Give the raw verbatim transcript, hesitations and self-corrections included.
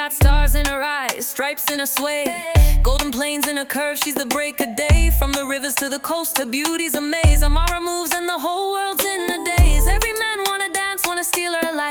got stars in her eyes, stripes in her sway, golden plains in her curve, she's the break of day. From the rivers to the coast, her beauty's a maze. Amara moves and the whole world's in a daze. Every man wanna dance, wanna steal her life.